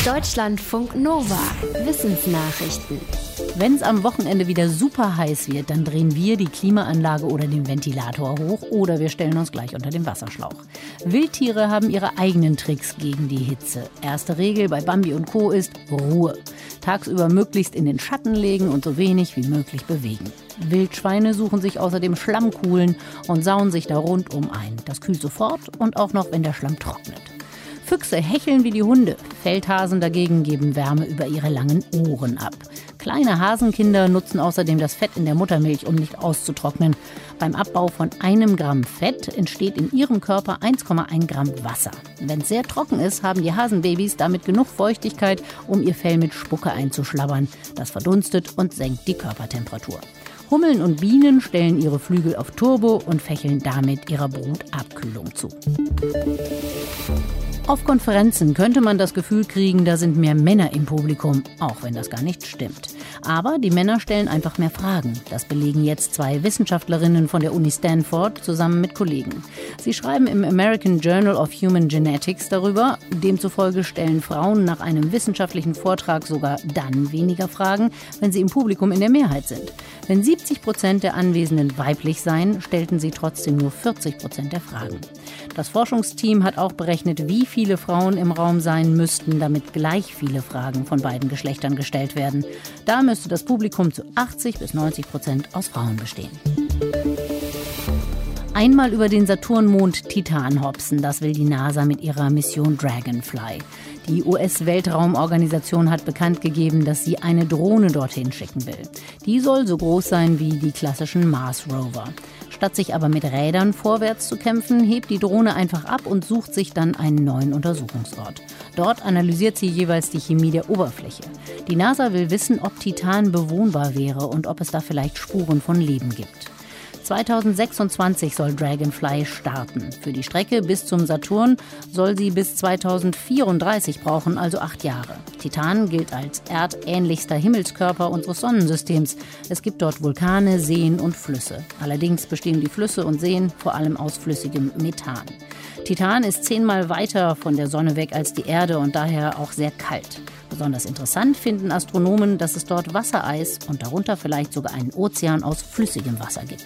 Deutschlandfunk Nova. Wissensnachrichten. Wenn es am Wochenende wieder super heiß wird, dann drehen wir die Klimaanlage oder den Ventilator hoch oder wir stellen uns gleich unter den Wasserschlauch. Wildtiere haben ihre eigenen Tricks gegen die Hitze. Erste Regel bei Bambi und Co. ist Ruhe. Tagsüber möglichst in den Schatten legen und so wenig wie möglich bewegen. Wildschweine suchen sich außerdem Schlammkuhlen und sauen sich da rundum ein. Das kühlt sofort und auch noch, wenn der Schlamm trocknet. Füchse hecheln wie die Hunde. Feldhasen dagegen geben Wärme über ihre langen Ohren ab. Kleine Hasenkinder nutzen außerdem das Fett in der Muttermilch, um nicht auszutrocknen. Beim Abbau von 1 Gramm Fett entsteht in ihrem Körper 1,1 Gramm Wasser. Wenn es sehr trocken ist, haben die Hasenbabys damit genug Feuchtigkeit, um ihr Fell mit Spucke einzuschlabbern. Das verdunstet und senkt die Körpertemperatur. Hummeln und Bienen stellen ihre Flügel auf Turbo und fächeln damit ihrer Brut Abkühlung zu. Auf Konferenzen könnte man das Gefühl kriegen, da sind mehr Männer im Publikum, auch wenn das gar nicht stimmt. Aber die Männer stellen einfach mehr Fragen. Das belegen jetzt 2 Wissenschaftlerinnen von der Uni Stanford zusammen mit Kollegen. Sie schreiben im American Journal of Human Genetics darüber. Demzufolge stellen Frauen nach einem wissenschaftlichen Vortrag sogar dann weniger Fragen, wenn sie im Publikum in der Mehrheit sind. Wenn 70% der Anwesenden weiblich seien, stellten sie trotzdem nur 40% der Fragen. Das Forschungsteam hat auch berechnet, wie viele Frauen im Raum sein müssten, damit gleich viele Fragen von beiden Geschlechtern gestellt werden. Da müsste das Publikum zu 80-90% aus Frauen bestehen. Einmal über den Saturnmond Titan hopsen, das will die NASA mit ihrer Mission Dragonfly. Die US-Weltraumorganisation hat bekannt gegeben, dass sie eine Drohne dorthin schicken will. Die soll so groß sein wie die klassischen Mars-Rover. Statt sich aber mit Rädern vorwärts zu kämpfen, hebt die Drohne einfach ab und sucht sich dann einen neuen Untersuchungsort. Dort analysiert sie jeweils die Chemie der Oberfläche. Die NASA will wissen, ob Titan bewohnbar wäre und ob es da vielleicht Spuren von Leben gibt. 2026 soll Dragonfly starten. Für die Strecke bis zum Saturn soll sie bis 2034 brauchen, also 8 Jahre. Titan gilt als erdähnlichster Himmelskörper unseres Sonnensystems. Es gibt dort Vulkane, Seen und Flüsse. Allerdings bestehen die Flüsse und Seen vor allem aus flüssigem Methan. Titan ist 10-mal weiter von der Sonne weg als die Erde und daher auch sehr kalt. Besonders interessant finden Astronomen, dass es dort Wassereis und darunter vielleicht sogar einen Ozean aus flüssigem Wasser gibt.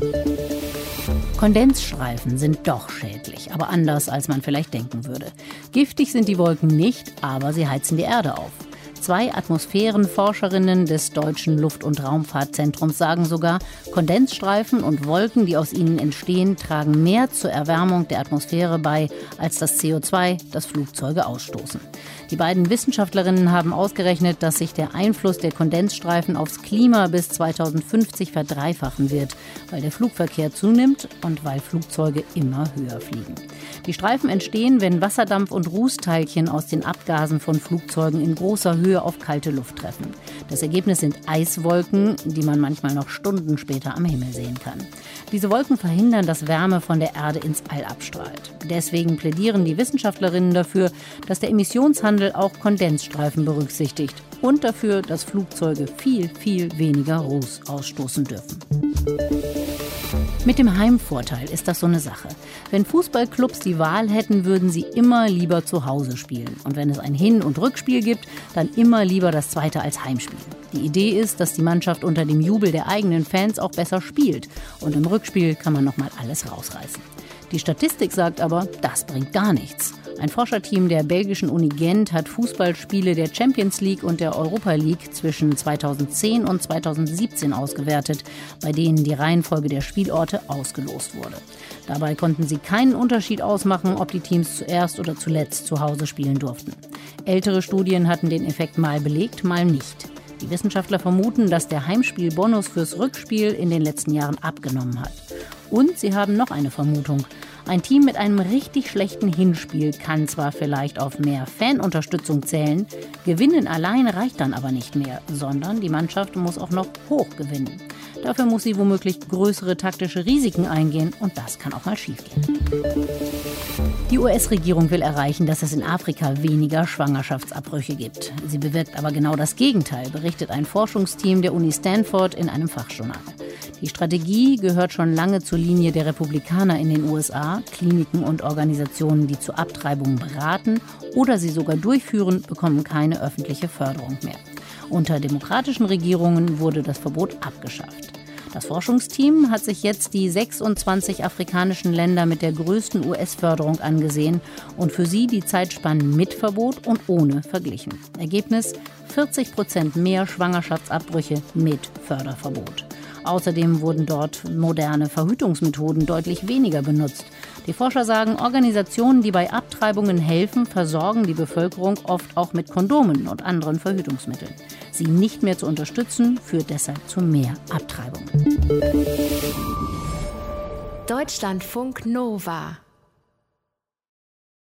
Kondensstreifen sind doch schädlich, aber anders, als man vielleicht denken würde. Giftig sind die Wolken nicht, aber sie heizen die Erde auf. 2 Atmosphärenforscherinnen des Deutschen Luft- und Raumfahrtzentrums sagen sogar, Kondensstreifen und Wolken, die aus ihnen entstehen, tragen mehr zur Erwärmung der Atmosphäre bei, als das CO2, das Flugzeuge ausstoßen. Die beiden Wissenschaftlerinnen haben ausgerechnet, dass sich der Einfluss der Kondensstreifen aufs Klima bis 2050 verdreifachen wird, weil der Flugverkehr zunimmt und weil Flugzeuge immer höher fliegen. Die Streifen entstehen, wenn Wasserdampf und Rußteilchen aus den Abgasen von Flugzeugen in großer Höhe auf kalte Luft treffen. Das Ergebnis sind Eiswolken, die man manchmal noch Stunden später am Himmel sehen kann. Diese Wolken verhindern, dass Wärme von der Erde ins All abstrahlt. Deswegen plädieren die Wissenschaftlerinnen dafür, dass der Emissionshandel auch Kondensstreifen berücksichtigt und dafür, dass Flugzeuge viel, viel weniger Ruß ausstoßen dürfen. Mit dem Heimvorteil ist das so eine Sache. Wenn Fußballclubs die Wahl hätten, würden sie immer lieber zu Hause spielen. Und wenn es ein Hin- und Rückspiel gibt, dann immer lieber das zweite als Heimspiel. Die Idee ist, dass die Mannschaft unter dem Jubel der eigenen Fans auch besser spielt. Und im Rückspiel kann man nochmal alles rausreißen. Die Statistik sagt aber, das bringt gar nichts. Ein Forscherteam der belgischen Uni Gent hat Fußballspiele der Champions League und der Europa League zwischen 2010 und 2017 ausgewertet, bei denen die Reihenfolge der Spielorte ausgelost wurde. Dabei konnten sie keinen Unterschied ausmachen, ob die Teams zuerst oder zuletzt zu Hause spielen durften. Ältere Studien hatten den Effekt mal belegt, mal nicht. Die Wissenschaftler vermuten, dass der Heimspielbonus fürs Rückspiel in den letzten Jahren abgenommen hat. Und sie haben noch eine Vermutung. Ein Team mit einem richtig schlechten Hinspiel kann zwar vielleicht auf mehr Fanunterstützung zählen, gewinnen allein reicht dann aber nicht mehr, sondern die Mannschaft muss auch noch hoch gewinnen. Dafür muss sie womöglich größere taktische Risiken eingehen und das kann auch mal schiefgehen. Die US-Regierung will erreichen, dass es in Afrika weniger Schwangerschaftsabbrüche gibt. Sie bewirkt aber genau das Gegenteil, berichtet ein Forschungsteam der Uni Stanford in einem Fachjournal. Die Strategie gehört schon lange zur Linie der Republikaner in den USA. Kliniken und Organisationen, die zu Abtreibungen beraten oder sie sogar durchführen, bekommen keine öffentliche Förderung mehr. Unter demokratischen Regierungen wurde das Verbot abgeschafft. Das Forschungsteam hat sich jetzt die 26 afrikanischen Länder mit der größten US-Förderung angesehen und für sie die Zeitspannen mit Verbot und ohne verglichen. Ergebnis: 40% mehr Schwangerschaftsabbrüche mit Förderverbot. Außerdem wurden dort moderne Verhütungsmethoden deutlich weniger benutzt. Die Forscher sagen, Organisationen, die bei Abtreibungen helfen, versorgen die Bevölkerung oft auch mit Kondomen und anderen Verhütungsmitteln. Sie nicht mehr zu unterstützen, führt deshalb zu mehr Abtreibungen. Deutschlandfunk Nova